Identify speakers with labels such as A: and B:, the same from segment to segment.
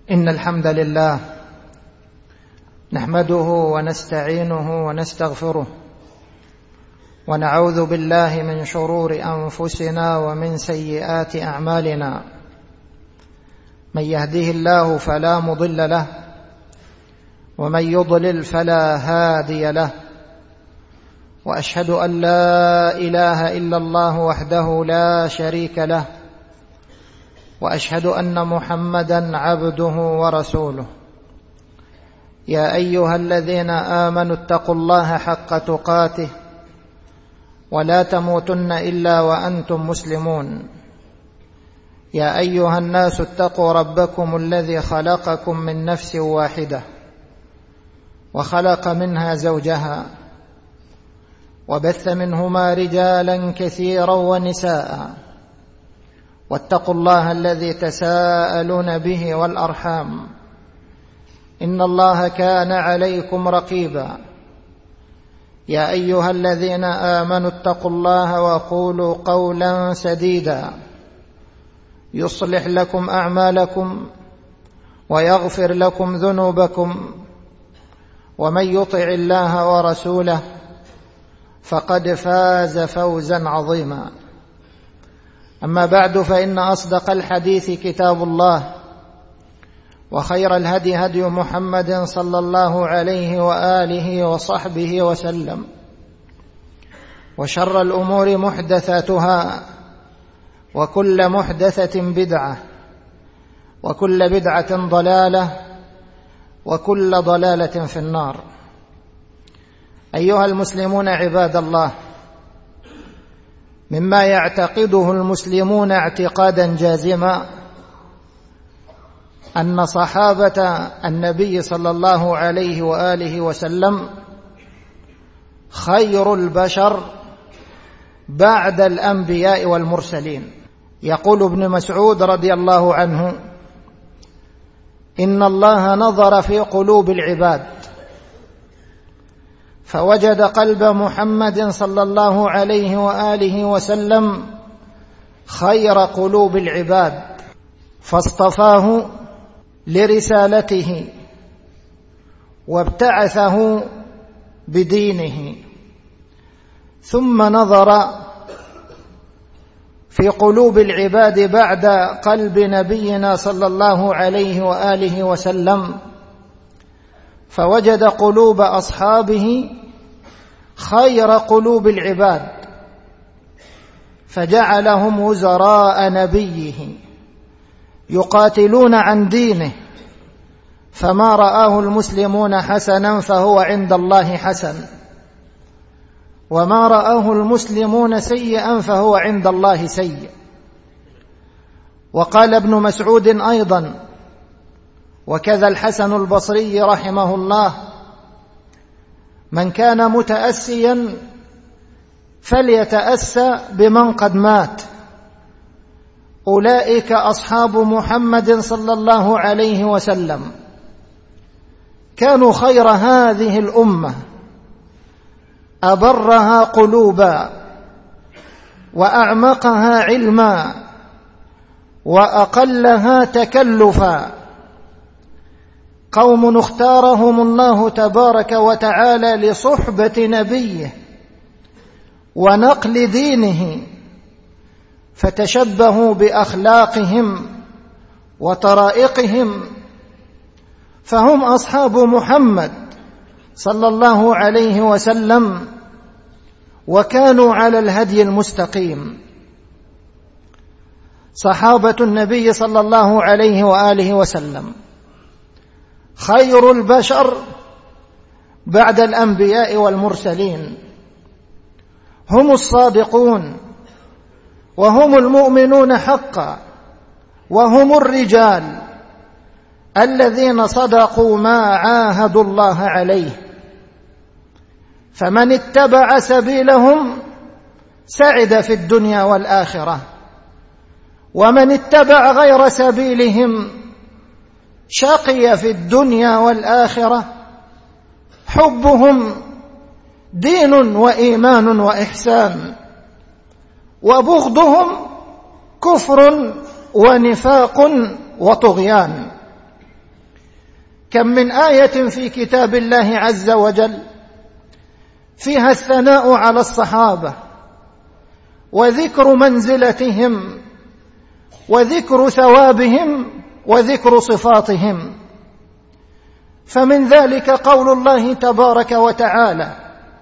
A: إن الحمد لله نحمده ونستعينه ونستغفره ونعوذ بالله من شرور أنفسنا ومن سيئات أعمالنا. من يهده الله فلا مضل له ومن يضلل فلا هادي له، وأشهد أن لا إله إلا الله وحده لا شريك له، وأشهد أن محمدًا عبده ورسوله. يا أيها الذين آمنوا اتقوا الله حق تقاته ولا تموتن إلا وأنتم مسلمون. يا أيها الناس اتقوا ربكم الذي خلقكم من نفس واحدة وخلق منها زوجها وبث منهما رجالا كثيرا ونساء، واتقوا الله الذي تساءلون به والأرحام إن الله كان عليكم رقيبا. يا أيها الذين آمنوا اتقوا الله وقولوا قولا سديدا يصلح لكم أعمالكم ويغفر لكم ذنوبكم، ومن يطع الله ورسوله فقد فاز فوزا عظيما. أما بعد، فإن أصدق الحديث كتاب الله، وخير الهدي هدي محمد صلى الله عليه وآله وصحبه وسلم، وشر الأمور محدثاتها، وكل محدثة بدعة، وكل بدعة ضلالة، وكل ضلالة في النار. أيها المسلمون عباد الله، مما يعتقده المسلمون اعتقادا جازما أن صحابة النبي صلى الله عليه وآله وسلم خير البشر بعد الأنبياء والمرسلين. يقول ابن مسعود رضي الله عنه: إن الله نظر في قلوب العباد فوجد قلب محمد صلى الله عليه وآله وسلم خير قلوب العباد، فاصطفاه لرسالته وابتعثه بدينه. ثم نظر في قلوب العباد بعد قلب نبينا صلى الله عليه وآله وسلم فوجد قلوب أصحابه خير قلوب العباد، فجعلهم وزراء نبيه يقاتلون عن دينه، فما رآه المسلمون حسنا فهو عند الله حسن، وما رآه المسلمون سيئا فهو عند الله سيء. وقال ابن مسعود أيضا، وكذا الحسن البصري رحمه الله: من كان متأسيا فليتأسى بمن قد مات، أولئك أصحاب محمد صلى الله عليه وسلم، كانوا خير هذه الأمة، أبرها قلوبا وأعمقها علما وأقلها تكلفا، قوم اختارهم الله تبارك وتعالى لصحبة نبيه ونقل دينه، فتشبهوا بأخلاقهم وطرائقهم، فهم أصحاب محمد صلى الله عليه وسلم، وكانوا على الهدي المستقيم. صحابة النبي صلى الله عليه وآله وسلم خير البشر بعد الأنبياء والمرسلين، هم الصادقون، وهم المؤمنون حقا، وهم الرجال الذين صدقوا ما عاهدوا الله عليه، فمن اتبع سبيلهم سعد في الدنيا والآخرة، ومن اتبع غير سبيلهم شقي في الدنيا والآخرة. حبهم دين وإيمان وإحسان، وبغضهم كفر ونفاق وطغيان. كم من آية في كتاب الله عز وجل فيها الثناء على الصحابة وذكر منزلتهم وذكر ثوابهم وذكر صفاتهم. فمن ذلك قول الله تبارك وتعالى: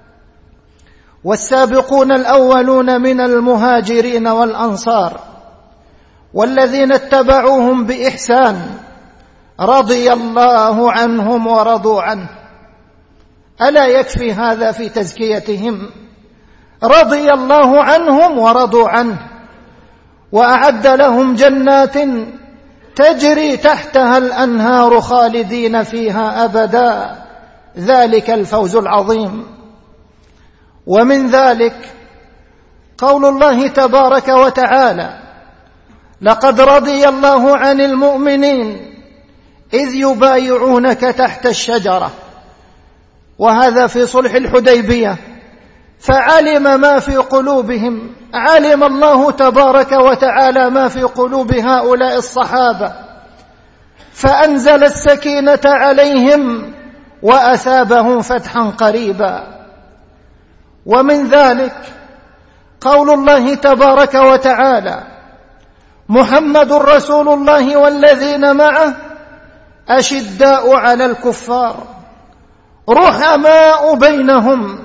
A: والسابقون الأولون من المهاجرين والأنصار والذين اتبعوهم بإحسان رضي الله عنهم ورضوا عنه. ألا يكفي هذا في تزكيتهم؟ رضي الله عنهم ورضوا عنه، وأعد لهم جنات تجري تحتها الأنهار خالدين فيها أبدا، ذلك الفوز العظيم. ومن ذلك قول الله تبارك وتعالى: لقد رضي الله عن المؤمنين إذ يبايعونك تحت الشجرة. وهذا في صلح الحديبية، فعلم ما في قلوبهم، علم الله تبارك وتعالى ما في قلوب هؤلاء الصحابة، فأنزل السكينة عليهم وأثابهم فتحا قريبا. ومن ذلك قول الله تبارك وتعالى: محمد رسول الله والذين معه أشداء على الكفار رحماء بينهم.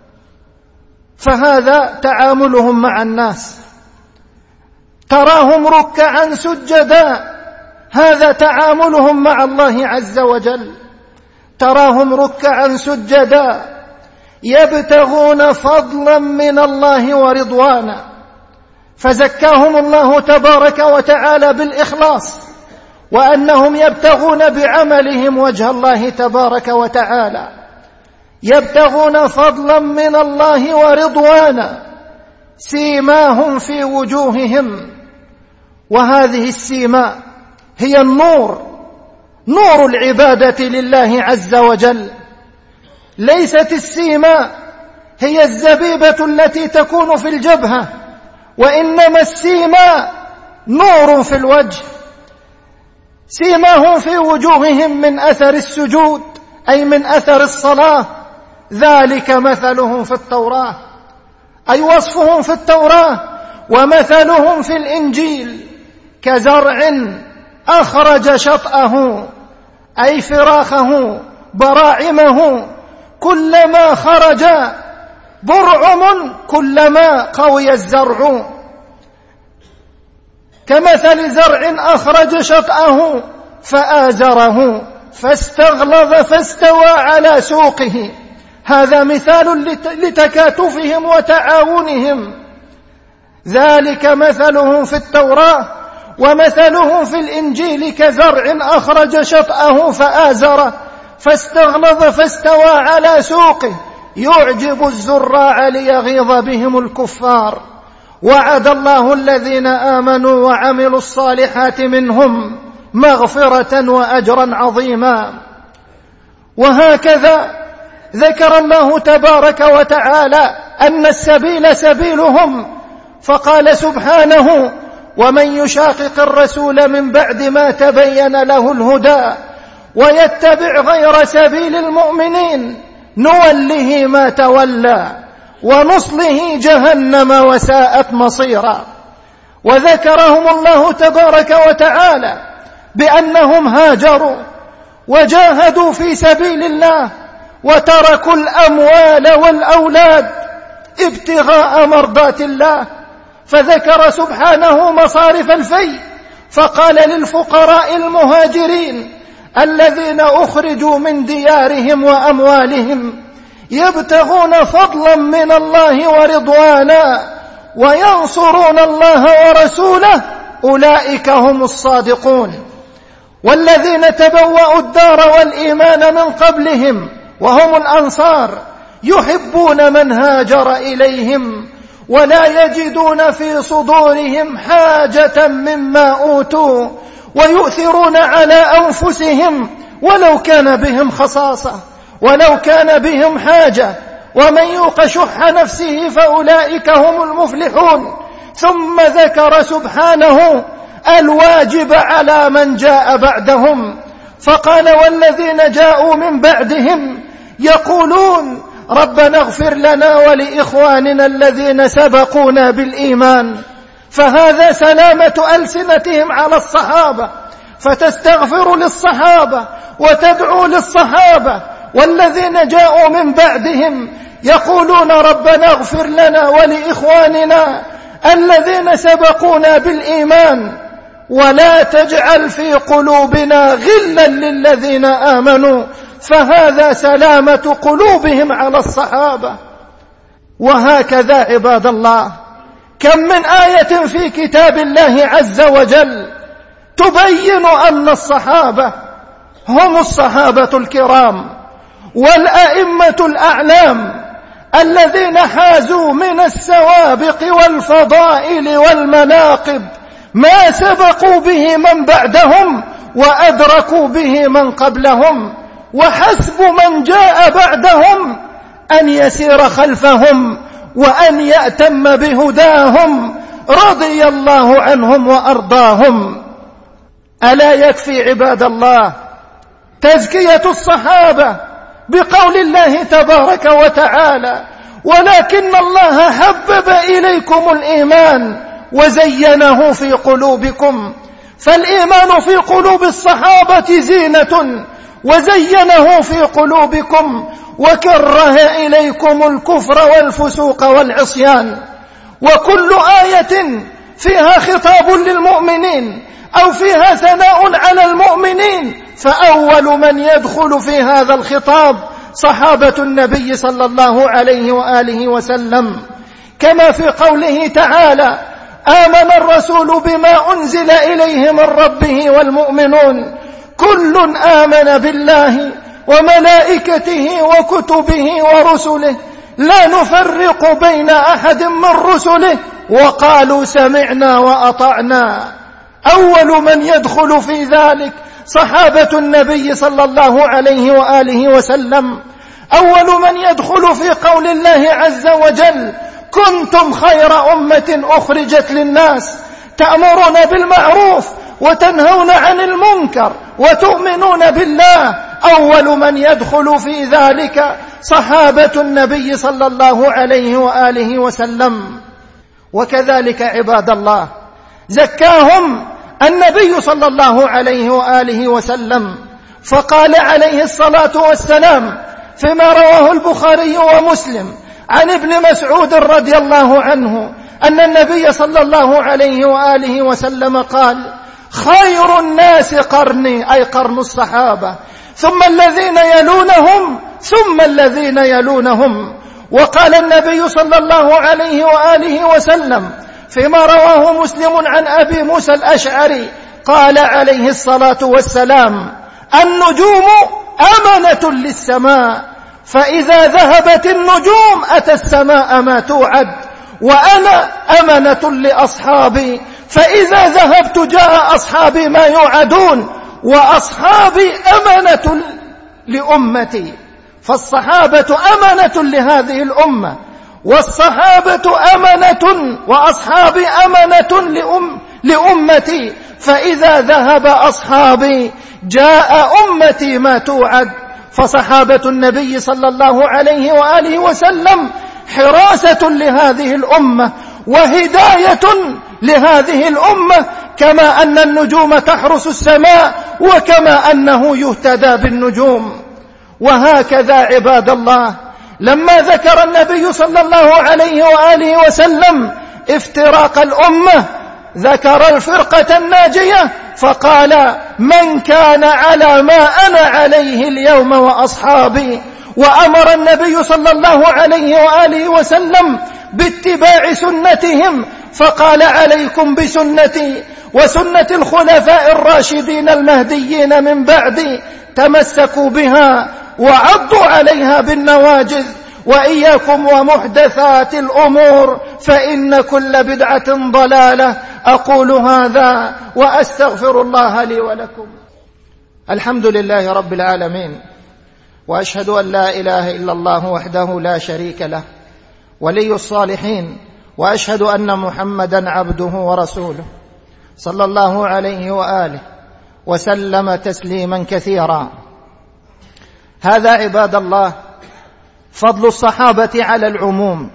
A: فهذا تعاملهم مع الناس، تراهم ركعا سجدا، هذا تعاملهم مع الله عز وجل، تراهم ركعا سجدا يبتغون فضلا من الله ورضوانا. فزكاهم الله تبارك وتعالى بالإخلاص، وأنهم يبتغون بعملهم وجه الله تبارك وتعالى، يبتغون فضلا من الله ورضوانا، سيماهم في وجوههم. وهذه السيماء هي النور، نور العبادة لله عز وجل. ليست السيماء هي الزبيبة التي تكون في الجبهة، وإنما السيماء نور في الوجه. سيماهم في وجوههم من أثر السجود، أي من أثر الصلاة، ذلك مثلهم في التوراة، أي وصفهم في التوراة، ومثلهم في الإنجيل كزرع أخرج شطأه، أي فراخه براعمه، كلما خرج برعم كلما قوي الزرع. كمثل زرع أخرج شطأه فآزره فاستغلظ فاستوى على سوقه. هذا مثال لتكاتفهم وتعاونهم. ذلك مثلهم في التوراة، ومثلهم في الإنجيل كزرع أخرج شطأه فآزره فاستغلظ فاستوى على سوقه يعجب الزراع ليغيظ بهم الكفار. وعد الله الذين آمنوا وعملوا الصالحات منهم مغفرة وأجرا عظيما. وهكذا ذكر الله تبارك وتعالى أن السبيل سبيلهم، فقال سبحانه: ومن يشاقق الرسول من بعد ما تبين له الهدى ويتبع غير سبيل المؤمنين نوله ما تولى ونصله جهنم وساءت مصيرا. وذكرهم الله تبارك وتعالى بأنهم هاجروا وجاهدوا في سبيل الله وتركوا الأموال والأولاد ابتغاء مرضات الله، فذكر سبحانه مصارف الفيء، فقال: للفقراء المهاجرين الذين أخرجوا من ديارهم وأموالهم يبتغون فضلا من الله ورضوانا وينصرون الله ورسوله أولئك هم الصادقون. والذين تبوأوا الدار والإيمان من قبلهم وهم الأنصار يحبون من هاجر إليهم ولا يجدون في صدورهم حاجة مما أوتوا ويؤثرون على أنفسهم ولو كان بهم خصاصة، ولو كان بهم حاجة، ومن يوق شح نفسه فأولئك هم المفلحون. ثم ذكر سبحانه الواجب على من جاء بعدهم، فقال والذين جاءوا من بعدهم يقولون ربنا اغفر لنا ولإخواننا الذين سبقونا بالإيمان. فهذا سلامة ألسنتهم على الصحابة، فتستغفر للصحابة وتدعو للصحابة. والذين جاءوا من بعدهم يقولون ربنا اغفر لنا ولإخواننا الذين سبقونا بالإيمان ولا تجعل في قلوبنا غلا للذين آمنوا. فهذا سلامة قلوبهم على الصحابة. وهكذا عباد الله كم من آية في كتاب الله عز وجل تبين أن الصحابة هم الصحابة الكرام والأئمة الأعلام الذين حازوا من السوابق والفضائل والمناقب ما سبقوا به من بعدهم وأدركوا به من قبلهم، وحسب من جاء بعدهم أن يسير خلفهم وأن يأتم بهداهم رضي الله عنهم وأرضاهم. ألا يكفي عباد الله تزكية الصحابة بقول الله تبارك وتعالى ولكن الله حبب إليكم الإيمان وزينه في قلوبكم. فالإيمان في قلوب الصحابة زينة وزينه في قلوبكم وكره إليكم الكفر والفسوق والعصيان. وكل آية فيها خطاب للمؤمنين أو فيها ثناء على المؤمنين فأول من يدخل في هذا الخطاب صحابة النبي صلى الله عليه وآله وسلم، كما في قوله تعالى آمن الرسول بما أنزل إليه من ربه والمؤمنون كل آمن بالله وملائكته وكتبه ورسله لا نفرق بين أحد من رسله وقالوا سمعنا وأطعنا. أول من يدخل في ذلك صحابة النبي صلى الله عليه وآله وسلم. أول من يدخل في قول الله عز وجل كنتم خير أمة أخرجت للناس تأمرون بالمعروف وتنهون عن المنكر وتؤمنون بالله. أول من يدخل في ذلك صحابة النبي صلى الله عليه وآله وسلم. وكذلك عباد الله زكاهم النبي صلى الله عليه وآله وسلم، فقال عليه الصلاة والسلام فيما رواه البخاري ومسلم عن ابن مسعود رضي الله عنه أن النبي صلى الله عليه وآله وسلم قال خير الناس قرني، أي قرن الصحابة، ثم الذين يلونهم ثم الذين يلونهم. وقال النبي صلى الله عليه وآله وسلم فيما رواه مسلم عن أبي موسى الأشعري قال عليه الصلاة والسلام النجوم أمنة للسماء، فإذا ذهبت النجوم أتى السماء ما توعد، وأنا أمنة لأصحابي، فإذا ذهبت جاء أصحابي ما يوعدون، وأصحابي أمنة لأمتي. فالصحابة أمنة لهذه الأمة، والصحابة أمنة وأصحابي أمنة لأمتي، فإذا ذهب أصحابي جاء أمتي ما توعد. فصحابة النبي صلى الله عليه وآله وسلم حراسة لهذه الأمة وهداية لهذه الأمة، كما أن النجوم تحرس السماء وكما أنه يهتدى بالنجوم. وهكذا عباد الله لما ذكر النبي صلى الله عليه وآله وسلم افتراق الأمة ذكر الفرقة الناجية فقال من كان على ما أنا عليه اليوم وأصحابي. وأمر النبي صلى الله عليه وآله وسلم باتباع سنتهم فقال عليكم بسنتي وسنة الخلفاء الراشدين المهديين من بعدي، تمسكوا بها وعضوا عليها بالنواجذ، وإياكم ومحدثات الأمور فإن كل بدعة ضلالة. أقول هذا وأستغفر الله لي ولكم. الحمد لله رب العالمين، وأشهد أن لا إله إلا الله وحده لا شريك له ولي الصالحين، وأشهد أن محمدا عبده ورسوله صلى الله عليه وآله وسلم تسليما كثيرا. هذا عباد الله فضل الصحابة على العموم،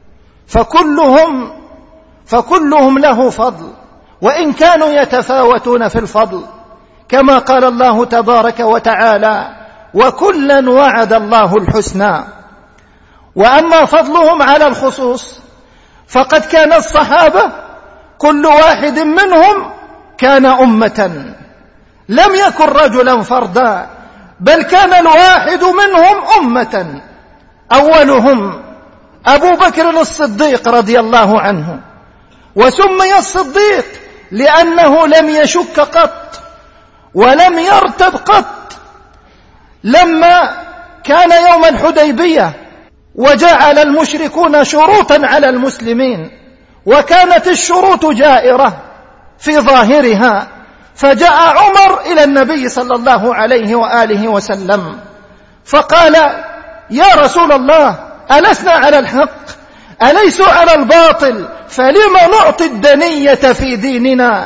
A: فكلهم له فضل، وإن كانوا يتفاوتون في الفضل، كما قال الله تبارك وتعالى: وكلا وعد الله الحسنى. وأما فضلهم على الخصوص فقد كان الصحابة كل واحد منهم كان أمة، لم يكن رجلا فردا، بل كان الواحد منهم أمة. أولهم أبو بكر الصديق رضي الله عنه، وسمي الصديق لأنه لم يشك قط ولم يرتب قط. لما كان يوم الحديبية وجعل المشركون شروطا على المسلمين، وكانت الشروط جائرة في ظاهرها، فجاء عمر إلى النبي صلى الله عليه وآله وسلم فقال: يا رسول الله، ألسنا على الحق؟ أليسوا على الباطل؟ فلم نعطي الدنية في ديننا؟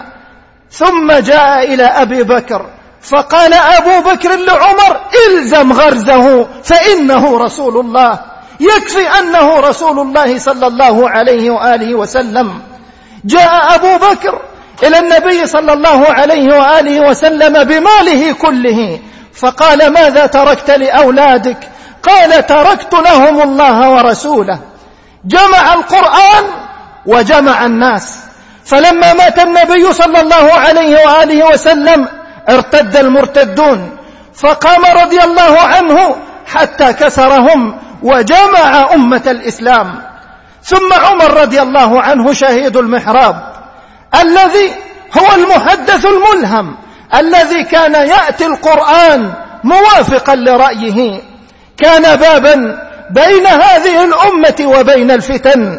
A: ثم جاء إلى أبي بكر فقال أبو بكر لعمر: إلزم غرزه فإنه رسول الله، يكفي أنه رسول الله صلى الله عليه وآله وسلم. جاء أبو بكر إلى النبي صلى الله عليه وآله وسلم بماله كله، فقال: ماذا تركت لأولادك؟ قال: تركت لهم الله ورسوله. جمع القرآن وجمع الناس. فلما مات النبي صلى الله عليه وآله وسلم ارتد المرتدون، فقام رضي الله عنه حتى كسرهم وجمع أمة الإسلام. ثم عمر رضي الله عنه شهيد المحراب، الذي هو المحدث الملهم، الذي كان يأتي القرآن موافقا لرأيه، كان بابا بين هذه الأمة وبين الفتن.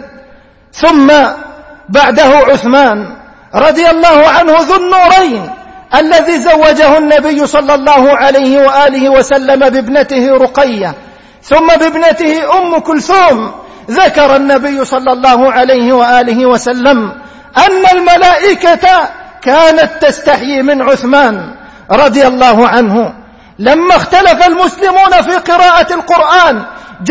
A: ثم بعده عثمان رضي الله عنه ذو النورين، الذي زوجه النبي صلى الله عليه وآله وسلم بابنته رقية، ثم بابنته أم كلثوم. ذكر النبي صلى الله عليه وآله وسلم أن الملائكة كانت تستحيي من عثمان رضي الله عنه. لما اختلف المسلمون في قراءة القرآن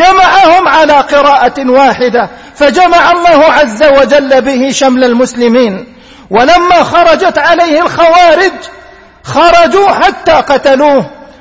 A: جمعهم على قراءة واحدة، فجمع الله عز وجل به شمل المسلمين. ولما خرجت عليه الخوارج خرجوا حتى قتلوه،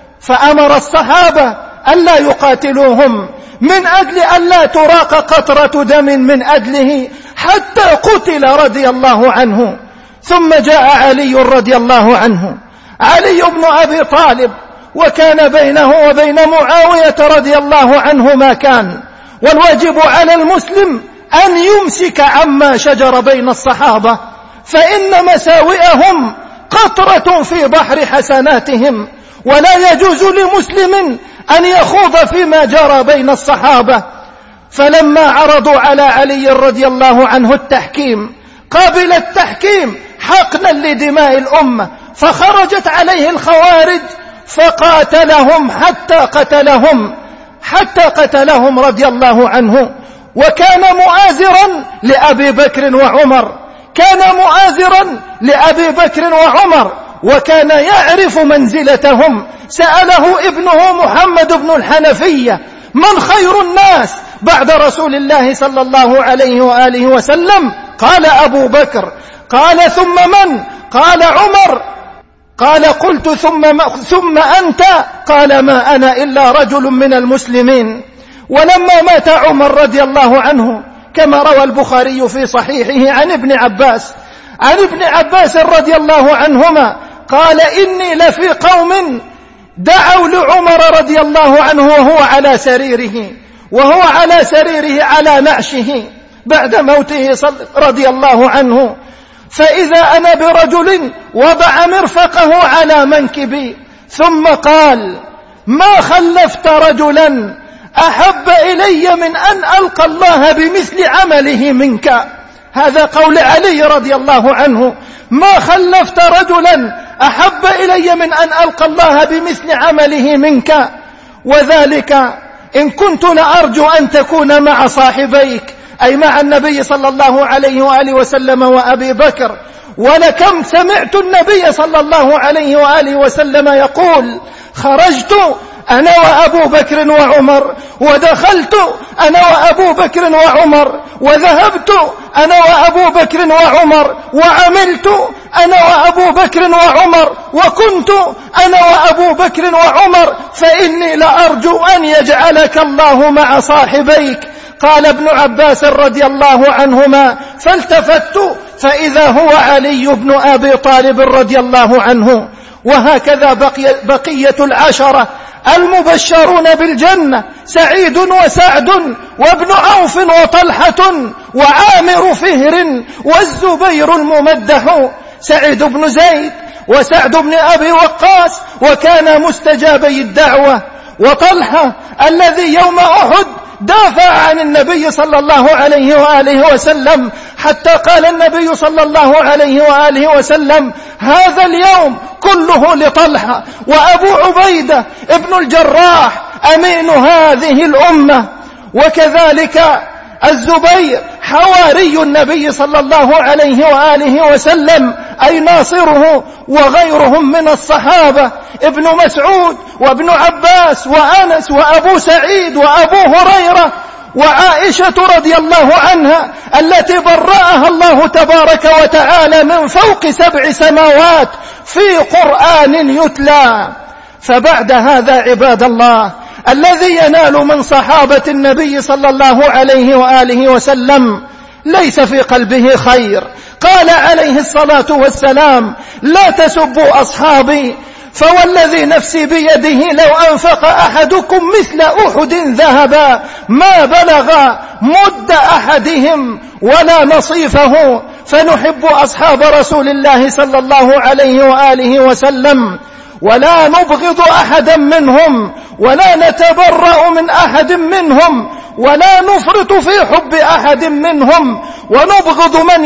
A: فأمر الصحابة ألا يقاتلوهم من أجل ألا تراق قطرة دم من أجله، حتى قتل رضي الله عنه. ثم جاء علي رضي الله عنه، علي بن أبي طالب، وكان بينه وبين معاوية رضي الله عنه ما كان، والواجب على المسلم أن يمسك عما شجر بين الصحابة، فإن مساوئهم قطرة في بحر حسناتهم، ولا يجوز لمسلم أن يخوض فيما جرى بين الصحابة. فلما عرضوا على علي رضي الله عنه التحكيم، قابل التحكيم حقنا لدماء الأمة، فخرجت عليه الخوارج فقاتلهم حتى قتلهم رضي الله عنه. وكان مؤازرا لأبي بكر وعمر، وكان يعرف منزلتهم. سأله ابنه محمد بن الحنفية: من خير الناس بعد رسول الله صلى الله عليه وآله وسلم؟ قال: أبو بكر. قال: ثم من؟ قال: عمر. قال: قلت ثم أنت؟ قال: ما أنا إلا رجل من المسلمين. ولما مات عمر رضي الله عنه، كما روى البخاري في صحيحه عن ابن عباس رضي الله عنهما قال: إني لفي قوم دعوا لعمر رضي الله عنه وهو على سريره على نعشه بعد موته رضي الله عنه، فإذا أنا برجل وضع مرفقه على منكبي ثم قال: ما خلفت رجلا أحب إلي من أن ألقى الله بمثل عمله منك. هذا قول علي رضي الله عنه: ما خلفت رجلا أحب إلي من أن ألقى الله بمثل عمله منك. وذلك إن كنت لأرجو أن تكون مع صاحبيك، أي مع النبي صلى الله عليه وآله وسلم وأبي بكر، ولكم سمعت النبي صلى الله عليه وآله وسلم يقول: خرجت أنا وأبو بكر وعمر، ودخلت أنا وأبو بكر وعمر، وذهبت أنا وأبو بكر وعمر، وعملت أنا وأبو بكر وعمر، وكنت أنا وأبو بكر وعمر، فإني لأرجو أن يجعلك الله مع صاحبيك. قال ابن عباس رضي الله عنهما: فالتفت فإذا هو علي بن أبي طالب رضي الله عنه. وهكذا بقية العشرة المبشرون بالجنة: سعيد وسعد وابن عوف وطلحة وعامر فهر والزبير الممدح. سعيد بن زيد وسعد بن أبي وقاص وكان مستجابي الدعوة، وطلحة الذي يوم أحد دافع عن النبي صلى الله عليه وآله وسلم، حتى قال النبي صلى الله عليه وآله وسلم: هذا اليوم كله لطلحة. وأبو عبيدة ابن الجراح أمين هذه الأمة، وكذلك الزبير حواري النبي صلى الله عليه وآله وسلم، أي ناصره، وغيرهم من الصحابة: ابن مسعود وابن عباس وأنس وأبو سعيد وأبو هريرة وعائشة رضي الله عنها التي برأها الله تبارك وتعالى من فوق 7 سماوات في قرآن يتلى. فبعد هذا عباد الله، الذي ينال من صحابة النبي صلى الله عليه وآله وسلم ليس في قلبه خير. قال عليه الصلاة والسلام: لا تسبوا أصحابي، فوالذي نفسي بيده لو أنفق أحدكم مثل أحد ذهبا ما بلغ مد أحدهم ولا نصيفه. فنحب أصحاب رسول الله صلى الله عليه وآله وسلم، ولا نبغض أحدا منهم، ولا نتبرأ من أحد منهم، ولا نفرط في حب أحد منهم، ونبغض من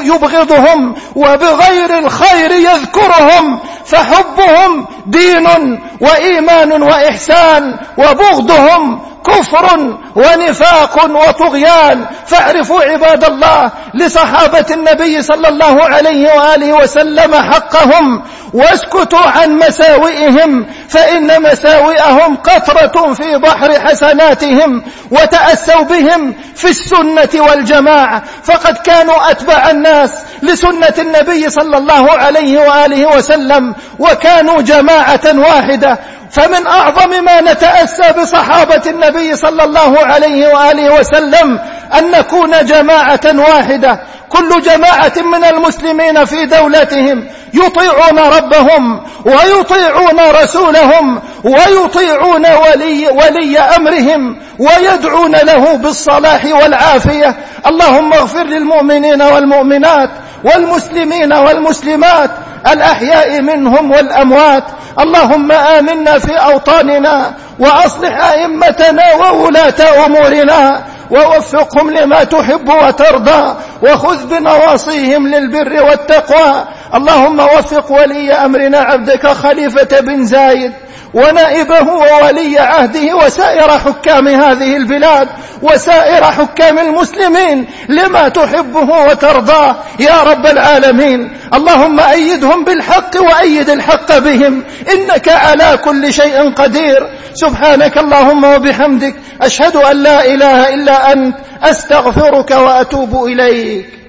A: يبغضهم وبغير الخير يذكرهم. فحبهم دين وإيمان وإحسان، وبغضهم كفر ونفاق وطغيان. فاعرفوا عباد الله لصحابة النبي صلى الله عليه وآله وسلم حقهم، واسكتوا عن مساوئهم، فإن مساوئهم قطرة في بحر حسناتهم. وتأسوا بهم في السنة والجماعة، فقد كانوا أتبع الناس لسنة النبي صلى الله عليه وآله وسلم، وكانوا جماعة واحدة. فمن أعظم ما نتأسى بصحابة النبي صلى الله عليه وآله وسلم أن نكون جماعة واحدة، كل جماعة من المسلمين في دولتهم يطيعون ربهم ويطيعون رسولهم ويطيعون ولي أمرهم ويدعون له بالصلاح والعافية. اللهم اغفر للمؤمنين والمؤمنات والمسلمين والمسلمات الأحياء منهم والأموات. اللهم آمنا في أوطاننا، وأصلح أئمتنا وولاة أمورنا، ووفقهم لما تحب وترضى، وخذ بنواصيهم للبر والتقوى. اللهم وفق ولي أمرنا عبدك خليفة بن زايد ونائبه وولي عهده وسائر حكام هذه البلاد وسائر حكام المسلمين لما تحبه وترضاه يا رب العالمين. اللهم أيدهم بالحق وأيد الحق بهم، إنك على كل شيء قدير. سبحانك اللهم وبحمدك، أشهد أن لا إله إلا أنت، أستغفرك وأتوب إليك.